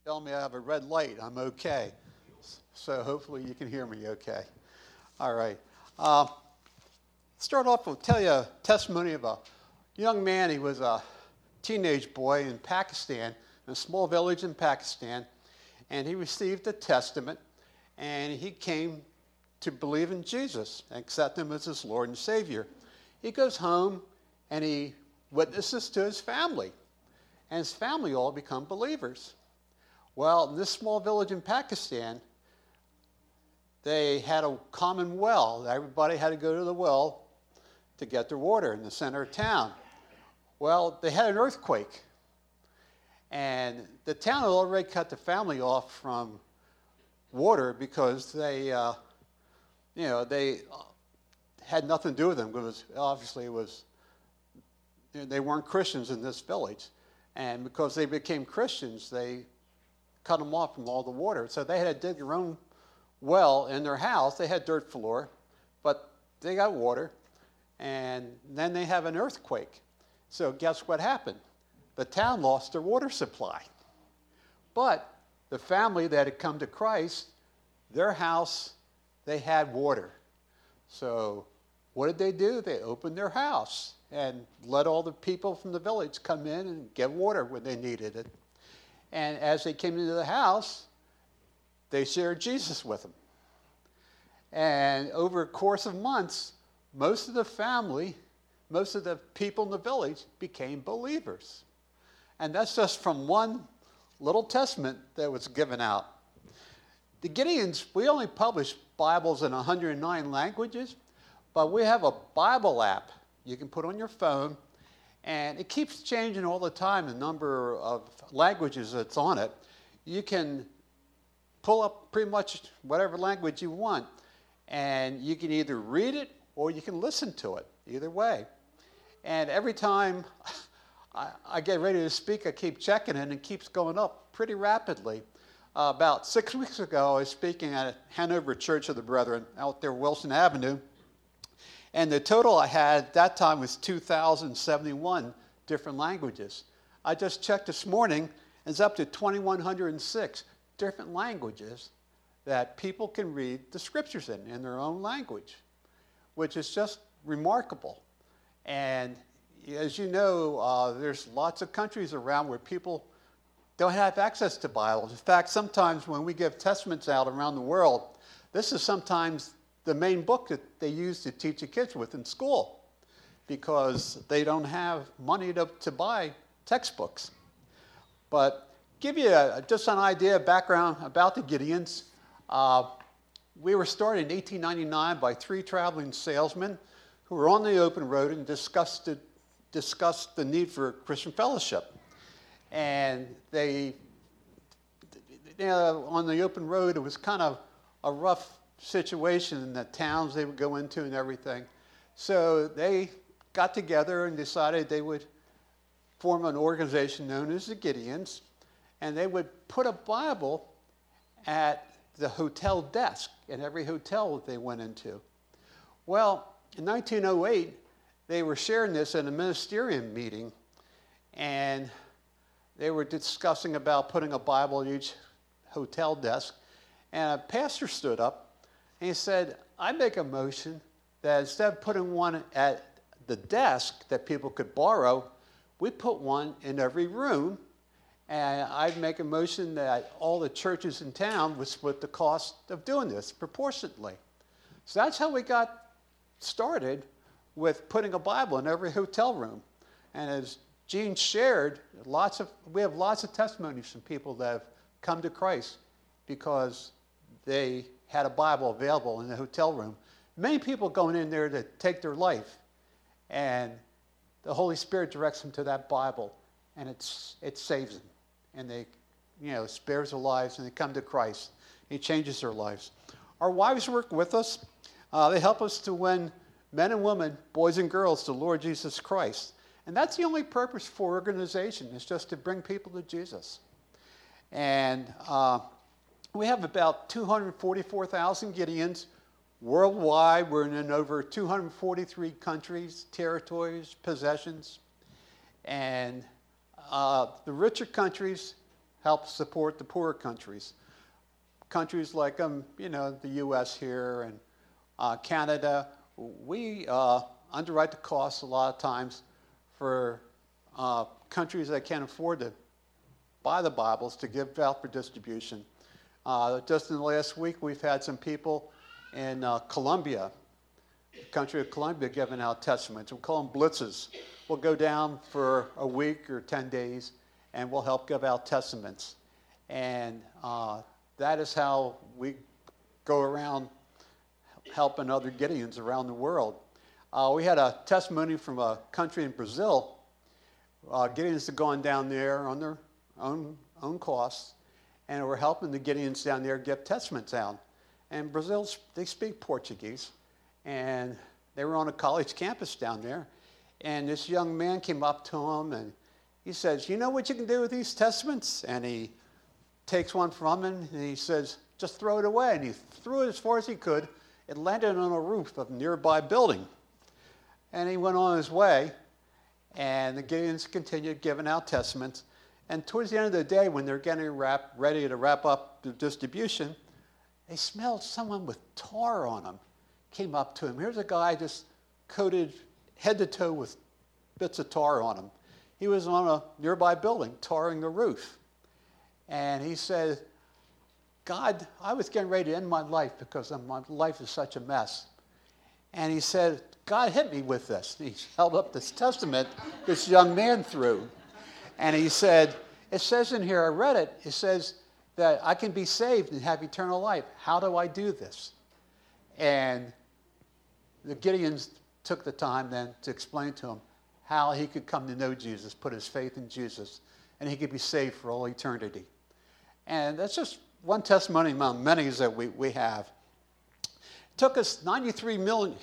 Tell me I have a red light. I'm okay. So hopefully you can hear me okay. All right. Start off with tell you a testimony of a young man. He was a teenage boy in Pakistan, in a small village in Pakistan, and he received the Testament, and he came to believe in Jesus and accept him as his Lord and Savior. He goes home and he witnesses to his family, and his family all become believers. Well, in this small village in Pakistan, they had a common well. Everybody had to go to the well to get their water in the center of town. Well, they had an earthquake, and the town had already cut the family off from water because they had nothing to do with them, because obviously they weren't Christians in this village. And because they became Christians, they cut them off from all the water. So they had to dig their own well in their house. They had dirt floor, but they got water. And then they have an earthquake. So guess what happened? The town lost their water supply. But the family that had come to Christ, their house, they had water. So what did they do? They opened their house and let all the people from the village come in and get water when they needed it. And as they came into the house, they shared Jesus with them. And over a course of months, most of the family, most of the people in the village became believers. And that's just from one little testament that was given out. The Gideons, we only publish Bibles in 109 languages, but we have a Bible app you can put on your phone, and it keeps changing all the time, the number of languages that's on it. You can pull up pretty much whatever language you want, and you can either read it or you can listen to it, either way. And every time I get ready to speak, I keep checking it, and it keeps going up pretty rapidly. About 6 weeks ago, I was speaking at Hanover Church of the Brethren out there, Wilson Avenue, and the total I had at that time was 2,071 different languages. I just checked this morning, and it's up to 2,106 different languages that people can read the scriptures in their own language, which is just remarkable. And as you know, there's lots of countries around where people don't have access to Bibles. In fact, sometimes when we give testaments out around the world, this is sometimes the main book that they use to teach the kids with in school, because they don't have money to buy textbooks. But give you just an idea, background about the Gideons. We were started in 1899 by 3 traveling salesmen who were on the open road and discussed the need for Christian fellowship. And on the open road, it was kind of a rough situation in the towns they would go into and everything. So they got together and decided they would form an organization known as the Gideons, and they would put a Bible at the hotel desk in every hotel that they went into. Well, in 1908, they were sharing this in a ministerium meeting, and they were discussing about putting a Bible at each hotel desk, and a pastor stood up and he said, I make a motion that instead of putting one at the desk that people could borrow, we put one in every room, and I'd make a motion that all the churches in town would split the cost of doing this proportionately. So that's how we got started with putting a Bible in every hotel room. And as Gene shared, we have lots of testimonies from people that have come to Christ because they had a Bible available in the hotel room. Many people going in there to take their life, and the Holy Spirit directs them to that Bible, and it saves them, and they, spares their lives, and they come to Christ. He changes their lives. Our wives work with us. They help us to win men and women, boys and girls, to the Lord Jesus Christ. And that's the only purpose for organization, is just to bring people to Jesus. And we have about 244,000 Gideons worldwide. We're in over 243 countries, territories, possessions. And the richer countries help support the poorer countries. Countries like the U.S. here and Canada, we underwrite the costs a lot of times for countries that can't afford to buy the Bibles to give out for distribution. Just in the last week, we've had some people in Colombia, the country of Colombia, giving out testaments. We call them blitzes. We'll go down for a week or 10 days, and we'll help give out testaments. And that is how we go around helping other Gideons around the world. We had a testimony from a country in Brazil. Gideons had gone down there on their own costs, and we're helping the Gideons down there get testaments out. And Brazil, they speak Portuguese, and they were on a college campus down there. And this young man came up to him, and he says, "You know what you can do with these testaments?" And he takes one from him, and he says, "Just throw it away." And he threw it as far as he could. It landed on a roof of a nearby building. And he went on his way, and the Gideons continued giving out testaments. And towards the end of the day, when they're getting ready to wrap up the distribution, they smelled someone with tar on him. Came up to him. Here's a guy just coated head to toe with bits of tar on him. He was on a nearby building, tarring the roof. And he said, "God, I was getting ready to end my life because my life is such a mess." And he said, "God hit me with this." And he held up this testament this young man threw. And he said, "It says in here, I read it, it says that I can be saved and have eternal life. How do I do this?" And the Gideons took the time then to explain to him how he could come to know Jesus, put his faith in Jesus, and he could be saved for all eternity. And that's just one testimony among many that we have. It took us 93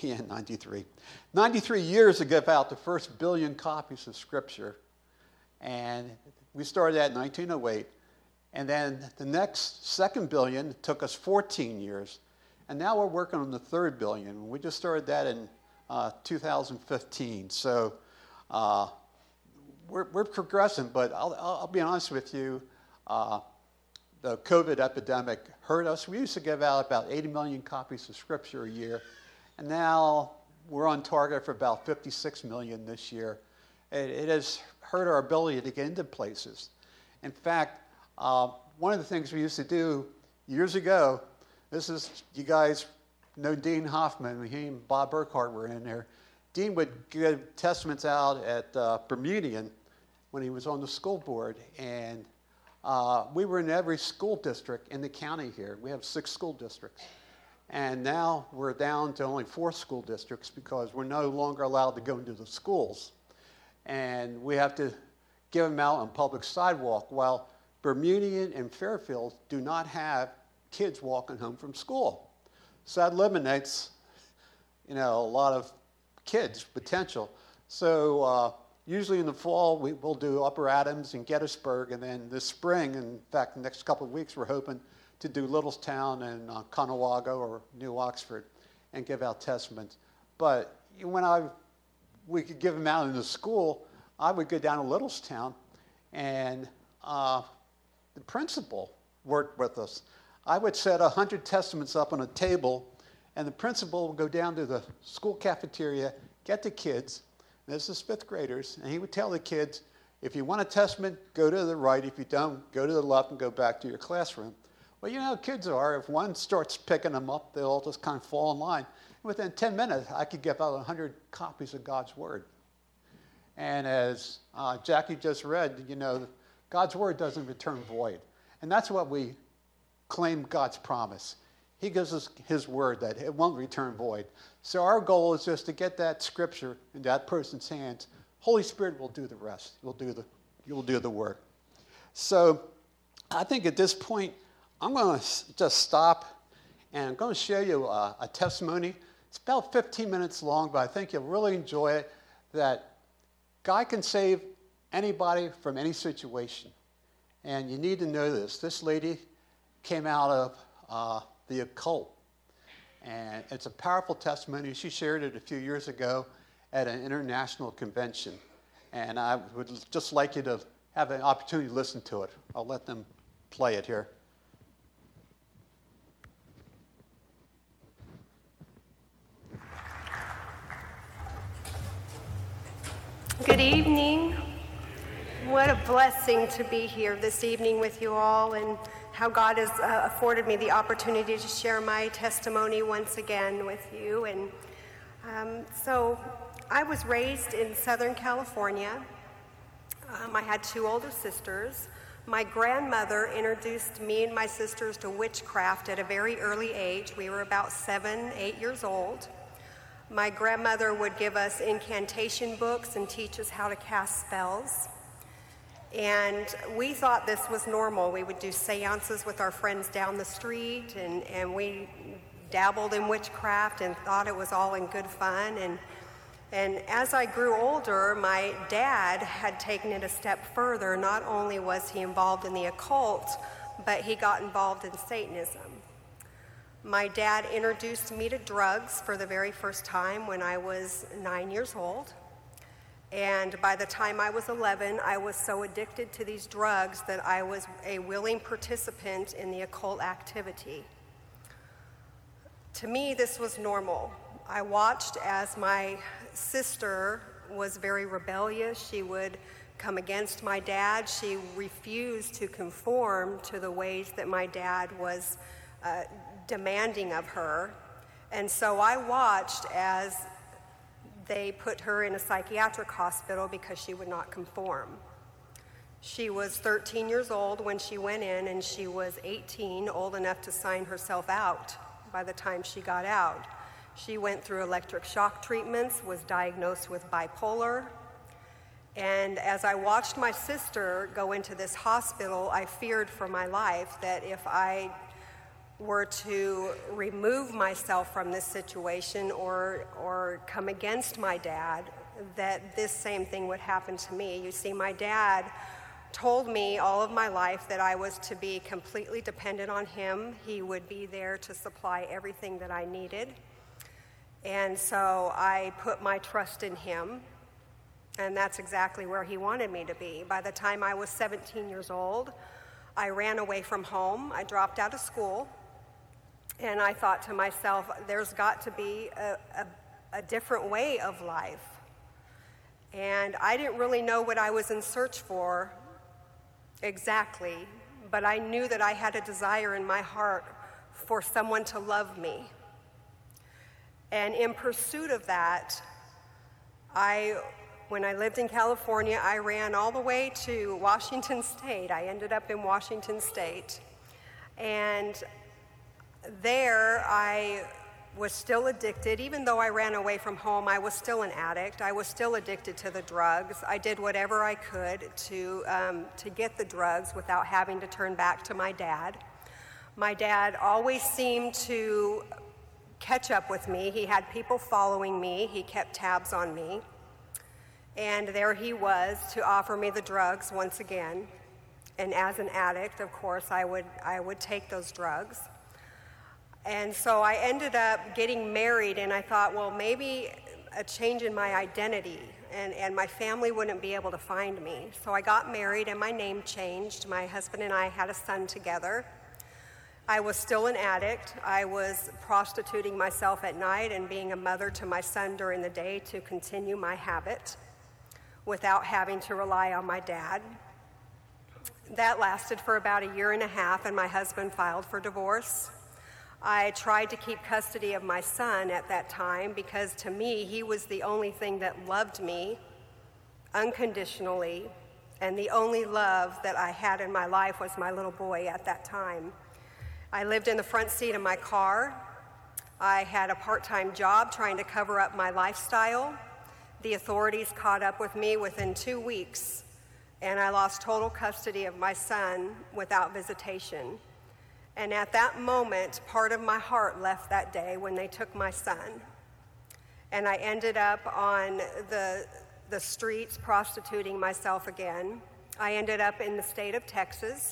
years to give out the first billion copies of Scripture. And we started that in 1908. And then the next second billion took us 14 years. And now we're working on the third billion. We just started that in 2015. So we're progressing, but I'll be honest with you, the COVID epidemic hurt us. We used to give out about 80 million copies of Scripture a year, and now we're on target for about 56 million this year. It has hurt our ability to get into places. In fact, one of the things we used to do years ago, you guys know Dean Hoffman, he and Bob Burkhart were in there. Dean would give testaments out at Bermudian when he was on the school board, and we were in every school district in the county here. We have 6 school districts. And now we're down to only 4 school districts because we're no longer allowed to go into the schools. And we have to give them out on public sidewalk, while Bermudian and Fairfield do not have kids walking home from school. So that eliminates, a lot of kids' potential. So usually in the fall, we'll do Upper Adams and Gettysburg, and then this spring, in fact, the next couple of weeks, we're hoping to do Littlestown and Conewago or New Oxford and give out testaments. But when we could give them out in the school, I would go down to Littlestown, and the principal worked with us. I would set 100 testaments up on a table, and the principal would go down to the school cafeteria, get the kids, this is 5th graders, and he would tell the kids, if you want a testament, go to the right. If you don't, go to the left and go back to your classroom. Well, you know how kids are. If one starts picking them up, they'll all just kind of fall in line. Within 10 minutes, I could give out 100 copies of God's Word. And as Jackie just read, God's Word doesn't return void. And that's what we claim God's promise. He gives us His Word that it won't return void. So our goal is just to get that Scripture in that person's hands. Holy Spirit will do the rest. You'll do the work. So I think at this point, I'm going to just stop, and I'm going to show you a testimony. It's about 15 minutes long, but I think you'll really enjoy it, that God can save anybody from any situation. And you need to know this. This lady came out of the occult, and it's a powerful testimony. She shared it a few years ago at an international convention, and I would just like you to have an opportunity to listen to it. I'll let them play it here. Good evening. What a blessing to be here this evening with you all, and how God has afforded me the opportunity to share my testimony once again with you. And so I was raised in Southern California. I had 2 older sisters. My grandmother introduced me and my sisters to witchcraft at a very early age. We were about 7, 8 years old. My grandmother would give us incantation books and teach us how to cast spells. And we thought this was normal. We would do seances with our friends down the street, and we dabbled in witchcraft and thought it was all in good fun. And as I grew older, my dad had taken it a step further. Not only was he involved in the occult, but he got involved in Satanism. My dad introduced me to drugs for the very first time when I was 9 years old. And by the time I was 11, I was so addicted to these drugs that I was a willing participant in the occult activity. To me, this was normal. I watched as my sister was very rebellious. She would come against my dad. She refused to conform to the ways that my dad was demanding of her. And so I watched as they put her in a psychiatric hospital because she would not conform. She was 13 years old when she went in, and she was 18, old enough to sign herself out by the time she got out. She went through electric shock treatments, was diagnosed with bipolar. And as I watched my sister go into this hospital, I feared for my life that if I were to remove myself from this situation or come against my dad, that this same thing would happen to me. You see, my dad told me all of my life that I was to be completely dependent on him. He would be there to supply everything that I needed. And so I put my trust in him, and that's exactly where he wanted me to be. By the time I was 17 years old, I ran away from home. I dropped out of school. And I thought to myself, there's got to be a different way of life. And I didn't really know what I was in search for exactly, but I knew that I had a desire in my heart for someone to love me. And in pursuit of that, when I lived in California, I ran all the way to Washington State. I ended up in Washington State. And there, I was still addicted. Even though I ran away from home, I was still an addict. I was still addicted to the drugs. I did whatever I could to get the drugs without having to turn back to my dad. My dad always seemed to catch up with me. He had people following me. He kept tabs on me. And there he was to offer me the drugs once again. And as an addict, of course, I would take those drugs. And so I ended up getting married, and I thought, well, maybe a change in my identity, and my family wouldn't be able to find me. So I got married, and my name changed. My husband and I had a son together. I was still an addict. I was prostituting myself at night and being a mother to my son during the day to continue my habit without having to rely on my dad. That lasted for about 1.5 years, and my husband filed for divorce. I tried to keep custody of my son at that time because to me, he was the only thing that loved me unconditionally, and the only love that I had in my life was my little boy at that time. I lived in the front seat of my car. I had a part-time job trying to cover up my lifestyle. The authorities caught up with me within 2 weeks, and I lost total custody of my son without visitation. And at that moment, part of my heart left that day when they took my son. And I ended up on the streets prostituting myself again. I ended up in the state of Texas.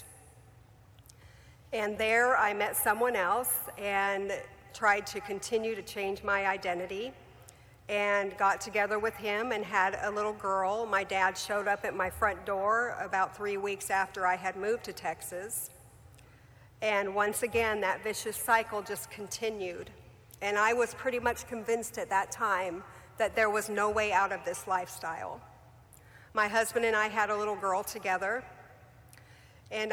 And there I met someone else and tried to continue to change my identity and got together with him and had a little girl. My dad showed up at my front door about 3 weeks after I had moved to Texas. And once again, that vicious cycle just continued. And I was pretty much convinced at that time that there was no way out of this lifestyle. My husband and I had a little girl together, and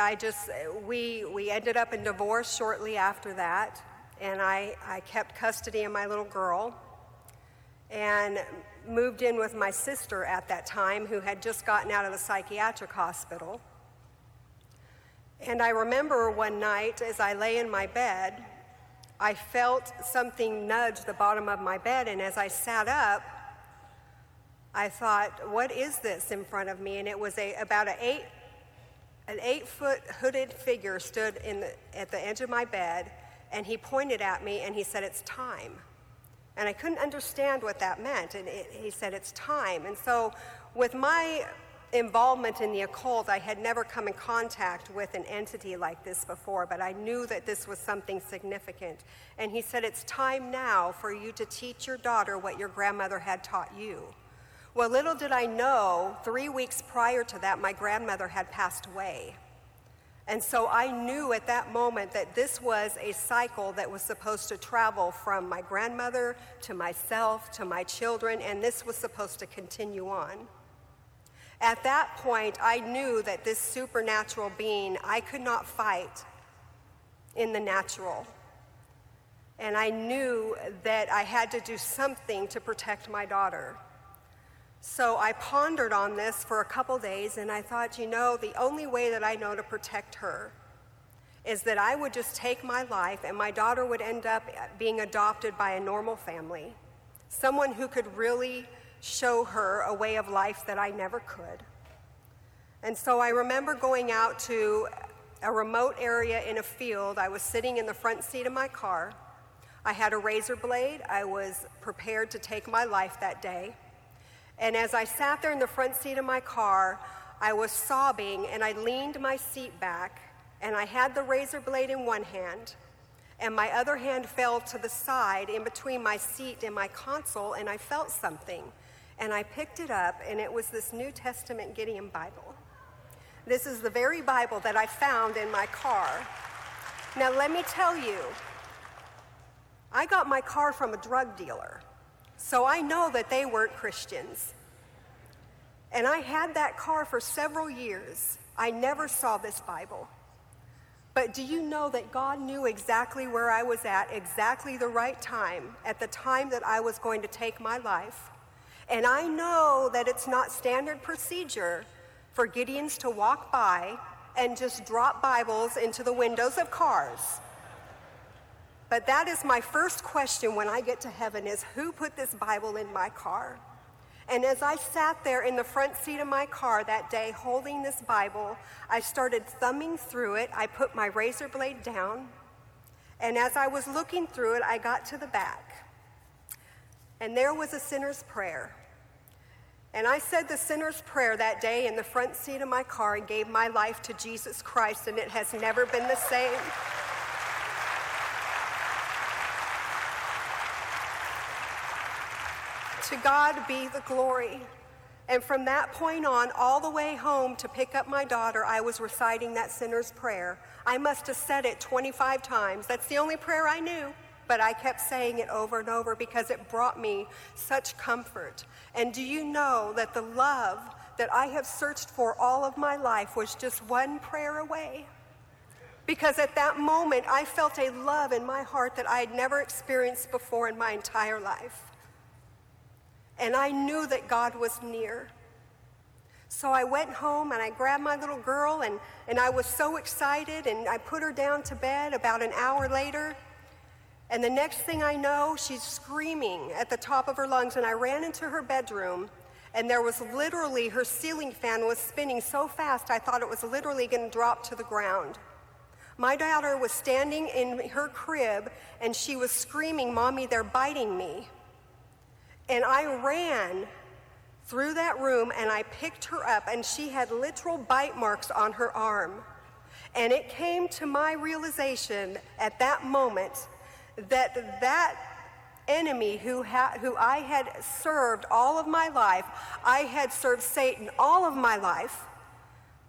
we ended up in divorce shortly after that, and I kept custody of my little girl and moved in with my sister at that time, who had just gotten out of the psychiatric hospital. And I remember one night as I lay in my bed, I felt something nudge the bottom of my bed, and as I sat up, I thought, what is this in front of me? And it was about an 8-foot hooded figure stood at the edge of my bed, and he pointed at me and he said, "It's time." And I couldn't understand what that meant, and he said, "It's time." And so with my involvement in the occult, I had never come in contact with an entity like this before, but I knew that this was something significant. And he said, "It's time now for you to teach your daughter what your grandmother had taught you." Well, little did I know, 3 weeks prior to that, my grandmother had passed away. And so I knew at that moment that this was a cycle that was supposed to travel from my grandmother to myself to my children, and this was supposed to continue on. At that point, I knew that this supernatural being I could not fight in the natural. And I knew that I had to do something to protect my daughter. So I pondered on this for a couple days, and I thought, the only way that I know to protect her is that I would just take my life and my daughter would end up being adopted by a normal family, someone who could really show her a way of life that I never could. And so I remember going out to a remote area in a field. I was sitting in the front seat of my car. I had a razor blade. I was prepared to take my life that day. And as I sat there in the front seat of my car, I was sobbing, and I leaned my seat back, and I had the razor blade in one hand, and my other hand fell to the side in between my seat and my console, and I felt something. And I picked it up, and it was this New Testament Gideon Bible. This is the very Bible that I found in my car. Now, let me tell you, I got my car from a drug dealer. So I know that they weren't Christians. And I had that car for several years. I never saw this Bible. But do you know that God knew exactly where I was at exactly the right time, at the time that I was going to take my life? And I know that it's not standard procedure for Gideons to walk by and just drop Bibles into the windows of cars. But that is my first question when I get to heaven, is who put this Bible in my car? And as I sat there in the front seat of my car that day holding this Bible, I started thumbing through it. I put my razor blade down. And as I was looking through it, I got to the back. And there was a sinner's prayer. And I said the sinner's prayer that day in the front seat of my car and gave my life to Jesus Christ, and it has never been the same. To God be the glory. And from that point on, all the way home to pick up my daughter, I was reciting that sinner's prayer. I must have said it 25 times. That's the only prayer I knew, but I kept saying it over and over because it brought me such comfort. And do you know that the love that I have searched for all of my life was just one prayer away? Because at that moment, I felt a love in my heart that I had never experienced before in my entire life. And I knew that God was near. So I went home and I grabbed my little girl, and I was so excited, and I put her down to bed about an hour later. And the next thing I know, she's screaming at the top of her lungs, and I ran into her bedroom, and there was literally, her ceiling fan was spinning so fast I thought it was literally going to drop to the ground. My daughter was standing in her crib, and she was screaming, "Mommy, they're biting me." And I ran through that room and I picked her up, and she had literal bite marks on her arm. And it came to my realization at that moment that that enemy who I had served all of my life, I had served Satan all of my life,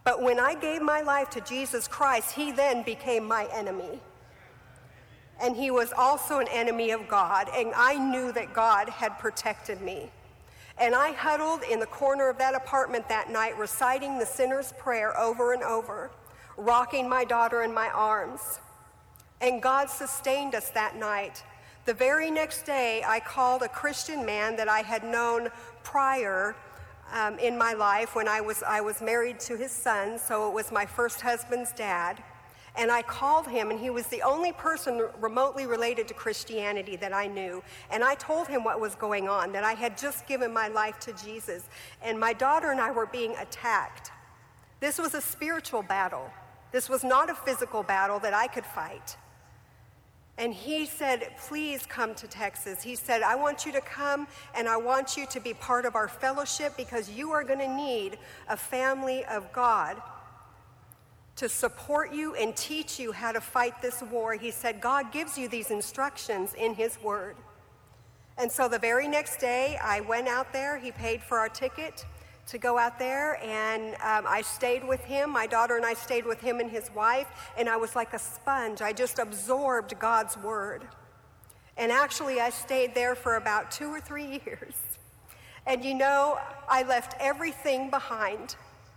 But when I gave my life to Jesus Christ, he then became my enemy. And he was also an enemy of God, and I knew that God had protected me. And I huddled in the corner of that apartment that night, reciting the sinner's prayer over and over, rocking my daughter in my arms. And God sustained us that night. The very next day, I called a Christian man that I had known prior in my life when I was married to his son, so it was my first husband's dad. And I called him, and he was the only person remotely related to Christianity that I knew. And I told him what was going on, that I had just given my life to Jesus. And my daughter and I were being attacked. This was a spiritual battle. This was not a physical battle that I could fight. And he said, please come to Texas. He said, I want you to come, and I want you to be part of our fellowship, because you are going to need a family of God to support you and teach you how to fight this war. He said, God gives you these instructions in his word. And so the very next day, I went out there. He paid for our ticket to go out there, and I stayed with him. My daughter and I stayed with him and his wife, and I was like a sponge. I just absorbed God's word. And actually, I stayed there for about 2 or 3 years. And you know, I left everything behind.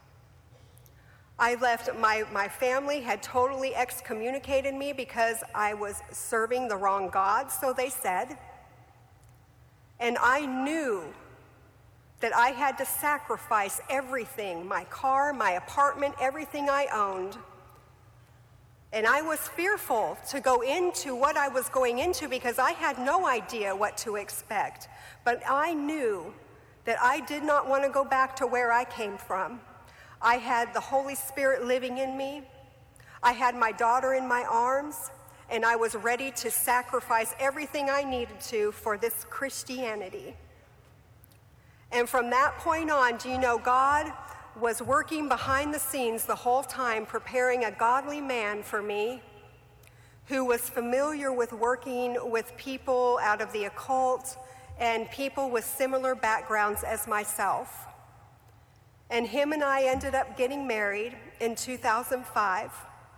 I left, my family had totally excommunicated me because I was serving the wrong God, so they said. And I knew that I had to sacrifice everything, my car, my apartment, everything I owned. And I was fearful to go into what I was going into because I had no idea what to expect. But I knew that I did not want to go back to where I came from. I had the Holy Spirit living in me. I had my daughter in my arms, and I was ready to sacrifice everything I needed to for this Christianity. And from that point on, do you know, God was working behind the scenes the whole time, preparing a godly man for me who was familiar with working with people out of the occult and people with similar backgrounds as myself. And him and I ended up getting married in 2005.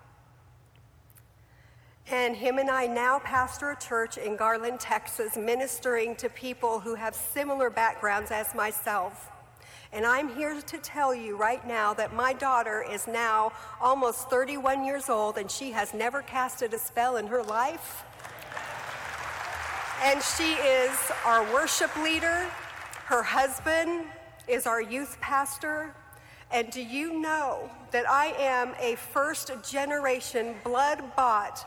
And him and I now pastor a church in Garland, Texas, ministering to people who have similar backgrounds as myself. And I'm here to tell you right now that my daughter is now almost 31 years old, and she has never casted a spell in her life. And she is our worship leader. Her husband is our youth pastor. And do you know that I am a first-generation, blood-bought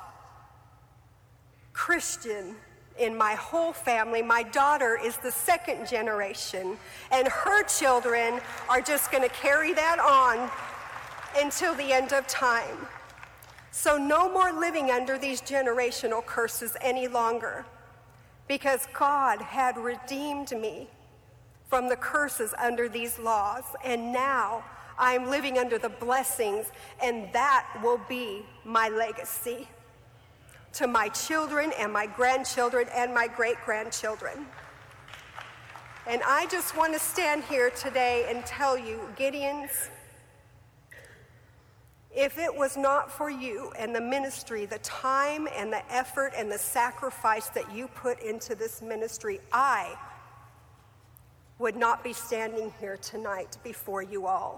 Christian in my whole family? My daughter is the second generation, and her children are just going to carry that on until the end of time. So no more living under these generational curses any longer, because God had redeemed me from the curses under these laws, and now I'm living under the blessings, and that will be my legacy to my children and my grandchildren and my great-grandchildren. And I just want to stand here today and tell you, Gideons, if it was not for you and the ministry, the time and the effort and the sacrifice that you put into this ministry, I would not be standing here tonight before you all.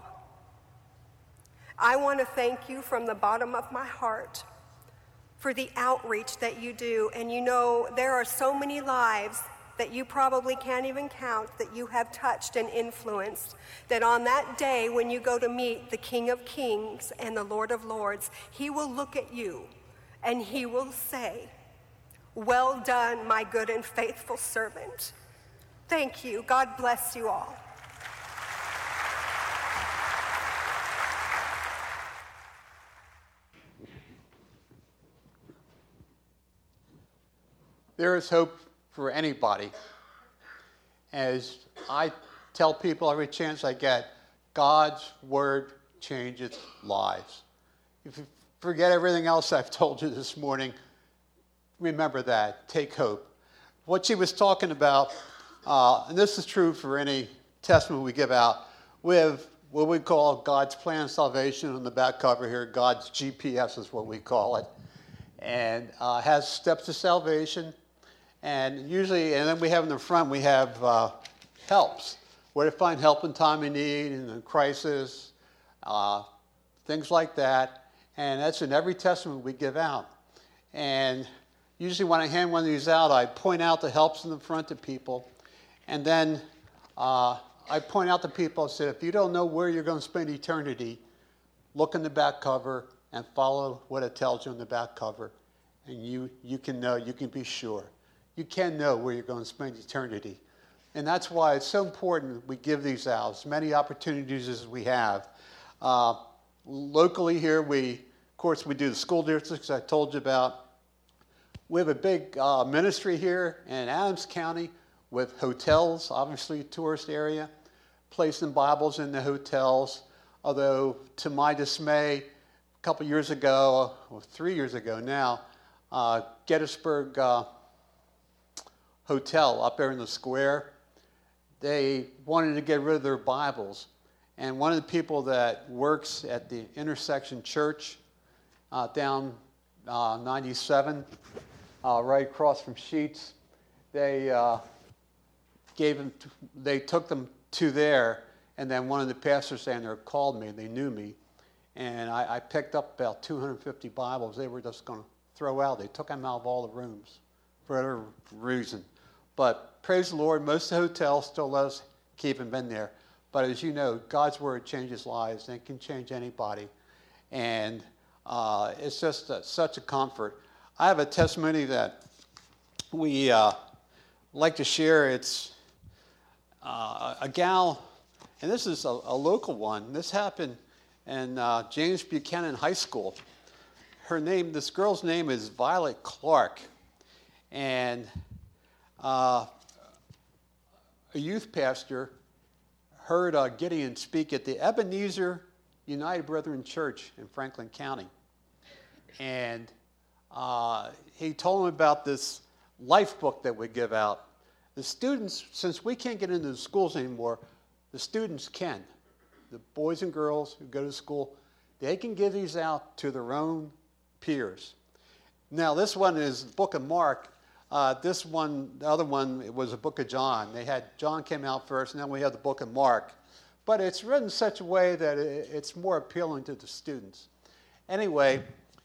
I want to thank you from the bottom of my heart for the outreach that you do. And you know, there are so many lives that you probably can't even count that you have touched and influenced, that on that day when you go to meet the King of Kings and the Lord of Lords, he will look at you and he will say, "Well done, my good and faithful servant." Thank you. God bless you all. There is hope for anybody. As I tell people every chance I get, God's word changes lives. If you forget everything else I've told you this morning, remember that. Take hope. What she was talking about, and this is true for any testimony we give out, we have what we call God's Plan of Salvation on the back cover here. God's GPS is what we call it. And has steps to salvation. And then we have in the front, we have helps. Where to find help in time of need, in a crisis, things like that. And that's in every testament we give out. And usually when I hand one of these out, I point out the helps in the front to people. And then I point out to people, I said, if you don't know where you're going to spend eternity, look in the back cover and follow what it tells you in the back cover. And you can know, you can be sure. You can know where you're going to spend eternity. And that's why it's so important we give these out, as many opportunities as we have. Locally here, of course, we do the school districts I told you about. We have a big ministry here in Adams County with hotels, obviously a tourist area, placing Bibles in the hotels. Although, to my dismay, a couple years ago, or 3 years ago now, Gettysburg Hotel up there in the square, they wanted to get rid of their Bibles. And one of the people that works at the Intersection Church down 97, right across from Sheets, they took them to there, and then one of the pastors down there called me, and they knew me, and I picked up about 250 Bibles they were just going to throw out. They took them out of all the rooms for whatever reason. But praise the Lord, most of the hotels still let us keep them in there. But as you know, God's Word changes lives, and it can change anybody. And it's just such a comfort. I have a testimony that we like to share. It's a gal, and this is a local one. This happened in James Buchanan High School. This girl's name is Violet Clark. And a youth pastor heard Gideon speak at the Ebenezer United Brethren Church in Franklin County. And he told him about this life book that we give out. The students, since we can't get into the schools anymore, the students can. The boys and girls who go to school, they can give these out to their own peers. Now, this one is the book of Mark. This one, the other one, it was a book of John. John came out first, and then we have the book of Mark. But it's written in such a way that it's more appealing to the students. Anyway,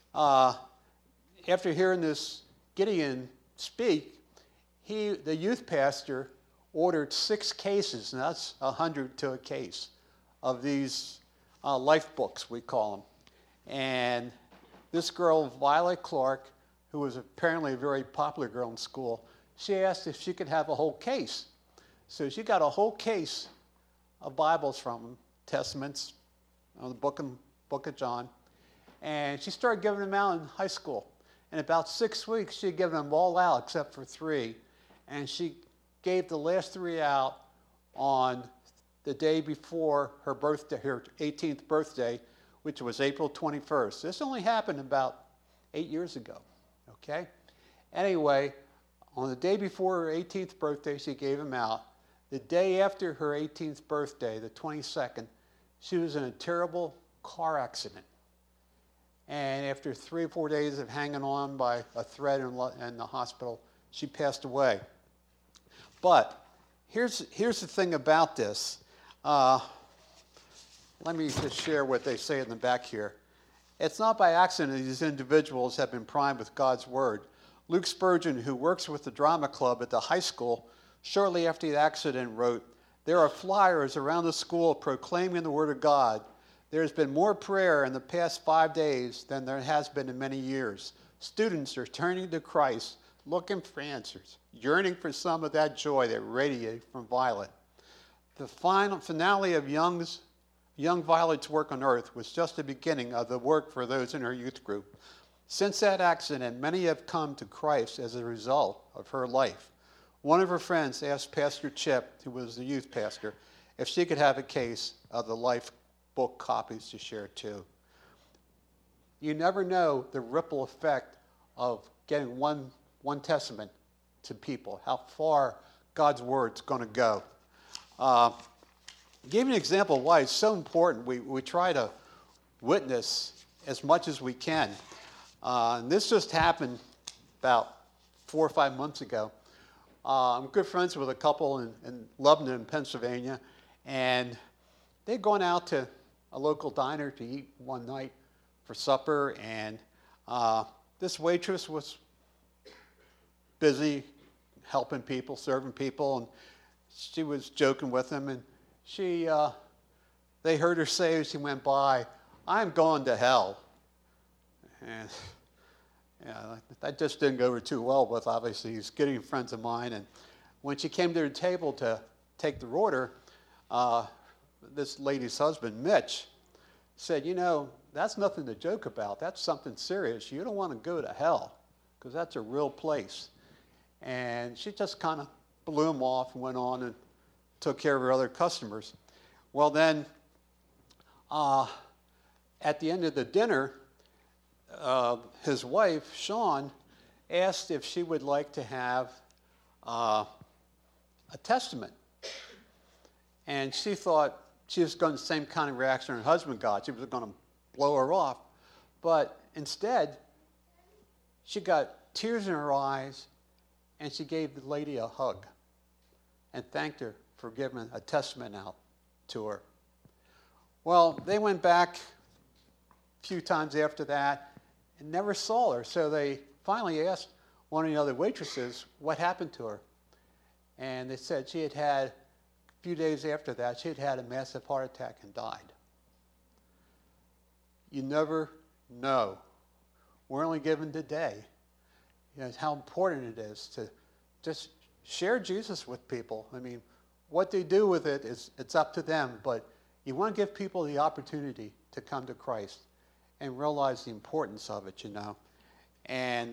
after hearing this Gideon speak, the youth pastor ordered 6 cases, and that's 100 to a case, of these life books, we call them. And this girl, Violet Clark, who was apparently a very popular girl in school, she asked if she could have a whole case. So she got a whole case of Bibles from them, Testaments, the book of John, and she started giving them out in high school. In about 6 weeks, she had given them all out except for 3, and she gave the last 3 out on the day before her birthday, her 18th birthday, which was April 21st. This only happened about 8 years ago. Okay? Anyway, on the day before her 18th birthday, she gave them out. The day after her 18th birthday, the 22nd, she was in a terrible car accident. And after 3 or 4 days of hanging on by a thread in the hospital, she passed away. But here's the thing about this. Let me just share what they say in the back here. It's not by accident that these individuals have been primed with God's Word. Luke Spurgeon, who works with the drama club at the high school, shortly after the accident wrote, "There are flyers around the school proclaiming the Word of God. There has been more prayer in the past 5 days than there has been in many years. Students are turning to Christ, looking for answers, yearning for some of that joy that radiated from Violet." The finale of young Violet's work on earth was just the beginning of the work for those in her youth group. Since that accident, many have come to Christ as a result of her life. One of her friends asked Pastor Chip, who was the youth pastor, if she could have a case of the life book copies to share too. You never know the ripple effect of getting one testament to people, how far God's Word's going to go. give you an example of why it's so important. We try to witness as much as we can. And this just happened about 4 or 5 months ago. I'm good friends with a couple in Lebanon, Pennsylvania, and they'd gone out to a local diner to eat one night for supper, and this waitress was busy helping people, serving people, and she was joking with them, and they heard her say as she went by, "I'm going to hell." And that just didn't go over too well with, obviously, these getting friends of mine. And when she came to the table to take the order, this lady's husband, Mitch, said, "That's nothing to joke about. That's something serious. You don't want to go to hell, because that's a real place." And she just kind of blew him off and went on and took care of her other customers. Well, then, at the end of the dinner, his wife, Sean, asked if she would like to have a testament. And she thought she was going to the same kind of reaction her husband got. She was going to blow her off. But instead, she got tears in her eyes, and she gave the lady a hug and thanked her for giving a testament out to her. Well, they went back a few times after that and never saw her. So they finally asked one of the other waitresses what happened to her. And they said she had a few days after that, she had had a massive heart attack and died. You never know. We're only given today. How important it is to just share Jesus with people. I mean, what they do with it's up to them, but you want to give people the opportunity to come to Christ and realize the importance of it, And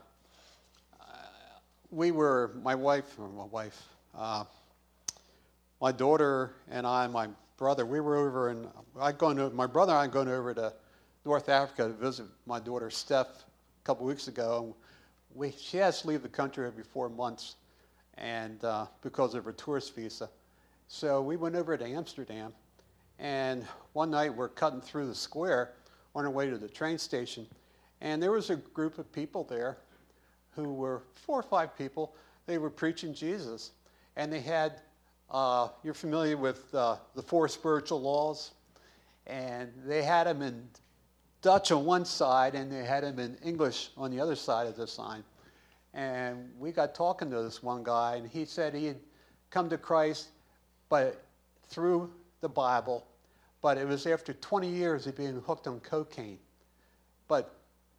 my daughter and I, my brother, we were over my brother and I going over to North Africa to visit my daughter Steph a couple weeks ago. She has to leave the country every 4 months, and because of her tourist visa. So we went over to Amsterdam, and one night we're cutting through the square on our way to the train station, and there was a group of people there who were 4 or 5 people. They were preaching Jesus, and they had, you're familiar with the 4 spiritual laws, and they had them in Dutch on one side, and they had them in English on the other side of the sign. And we got talking to this one guy, and he said he had come to Christ but through the Bible, but it was after 20 years of being hooked on cocaine. But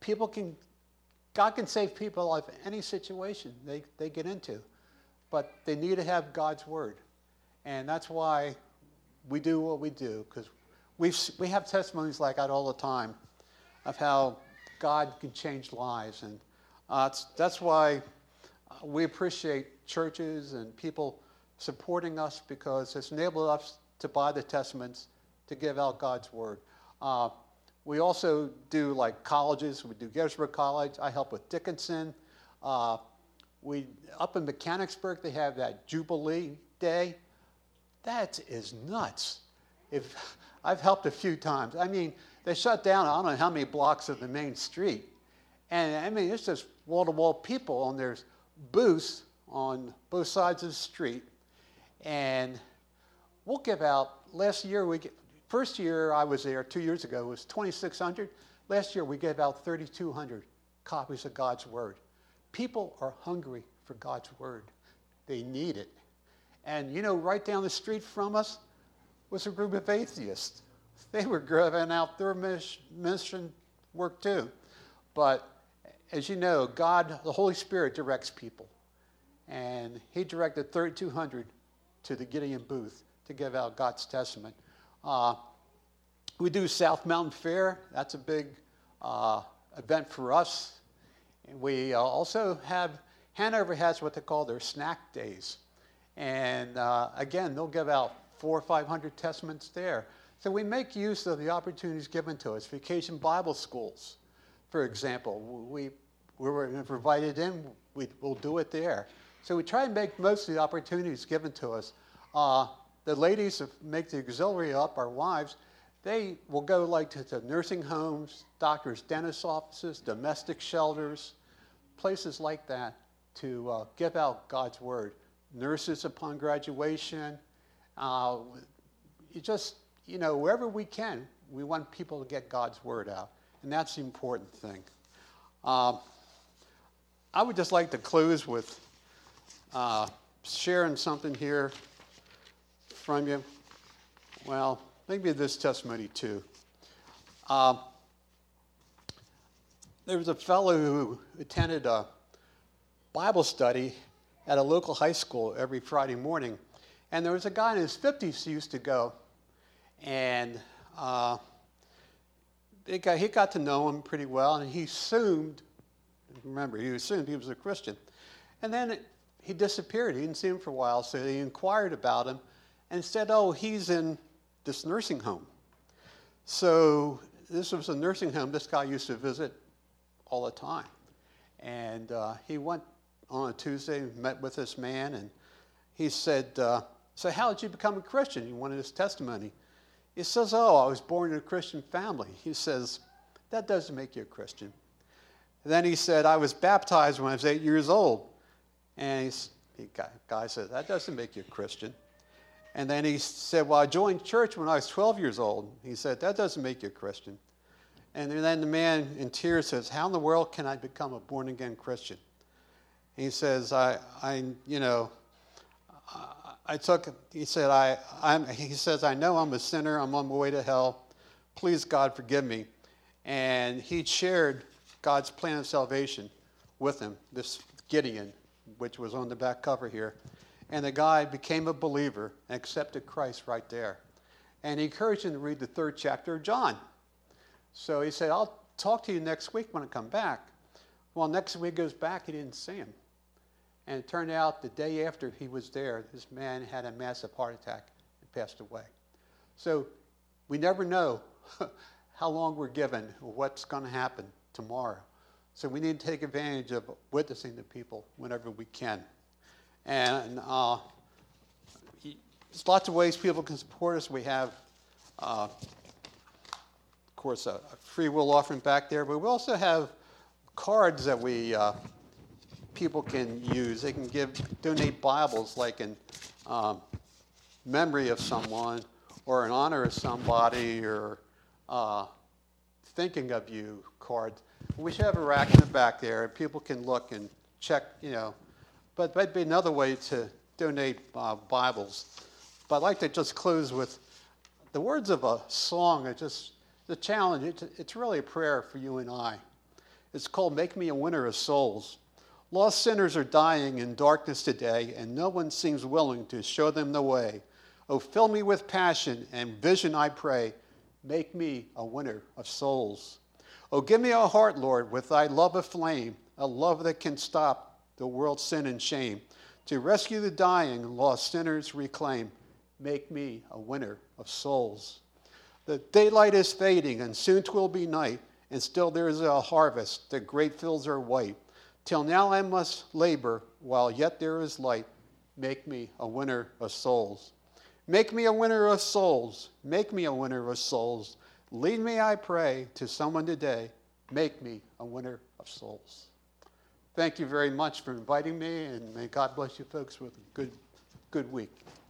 God can save people out of any situation they get into, but they need to have God's word. And that's why we do what we do, because we have testimonies like that all the time of how God can change lives. And that's why we appreciate churches and people supporting us, because it's enabled us to buy the testaments to give out God's word. We also do like colleges. We do Gettysburg College. I help with Dickinson. Up in Mechanicsburg, they have that Jubilee Day. That is nuts. I've helped a few times. I mean, they shut down I don't know how many blocks of the main street. And I mean, it's just wall-to-wall people, and there's booths on both sides of the street. And we'll give out, first year I was there 2 years ago, it was 2,600. Last year we gave out 3,200 copies of God's word. People are hungry for God's word. They need it. And right down the street from us was a group of atheists. They were giving out their mission work too. But as you know, God, the Holy Spirit directs people. And he directed 3,200 to the Gideon booth to give out God's testament. We do South Mountain Fair. That's a big event for us. And we also Hanover has what they call their snack days. And again, they'll give out 400 or 500 testaments there. So we make use of the opportunities given to us. Vacation Bible schools, for example. We were invited in, we'll do it there. So we try and make most of the opportunities given to us. the ladies that make the auxiliary up, our wives, they will go like to nursing homes, doctors, dentist offices, domestic shelters, places like that to give out God's word. Nurses upon graduation, wherever we can, we want people to get God's word out. And that's the important thing. I would just like to close with sharing something here from you. Well, maybe this testimony too. There was a fellow who attended a Bible study at a local high school every Friday morning. And there was a guy in his 50s who used to go. And he got to know him pretty well, and he assumed he was a Christian. And then he disappeared. He didn't see him for a while, so he inquired about him and said, oh, he's in this nursing home. So this was a nursing home this guy used to visit all the time. And he went on a Tuesday, met with this man, and he said, so how did you become a Christian? He wanted his testimony. He says, oh, I was born in a Christian family. He says, that doesn't make you a Christian. And then he said, I was baptized when I was 8 years old. And the guy said, that doesn't make you a Christian. And then he said, well, I joined church when I was 12 years old. He said, that doesn't make you a Christian. And then the man in tears says, how in the world can I become a born-again Christian? He says, he says, I know I'm a sinner. I'm on my way to hell. Please, God, forgive me. And he shared God's plan of salvation with him, this Gideon, which was on the back cover here. And the guy became a believer and accepted Christ right there. And he encouraged him to read the 3rd chapter of John. So he said, I'll talk to you next week when I come back. Well, next week goes back, he didn't see him. And it turned out the day after he was there, this man had a massive heart attack and passed away. So we never know how long we're given or what's going to happen tomorrow. So we need to take advantage of witnessing to people whenever we can. And there's lots of ways people can support us. We have, of course, a free will offering back there, but we also have cards that people can use. They can donate Bibles, like in memory of someone, or in honor of somebody, or thinking of you cards. We should have a rack in the back there, and people can look and check, But that'd be another way to donate Bibles. But I'd like to just close with the words of a song. It's just the challenge. It's really a prayer for you and I. It's called Make Me a Winner of Souls. Lost sinners are dying in darkness today, and no one seems willing to show them the way. Oh, fill me with passion and vision, I pray. Make me a winner of souls. Oh, give me a heart, Lord, with thy love aflame, a love that can stop the world's sin and shame. To rescue the dying, lost sinners reclaim. Make me a winner of souls. The daylight is fading, and soon 'twill be night, and still there is a harvest. The great fields are white. Till now I must labor, while yet there is light. Make me a winner of souls. Make me a winner of souls. Make me a winner of souls. Lead me, I pray, to someone today. Make me a winner of souls. Thank you very much for inviting me, and may God bless you folks with a good week.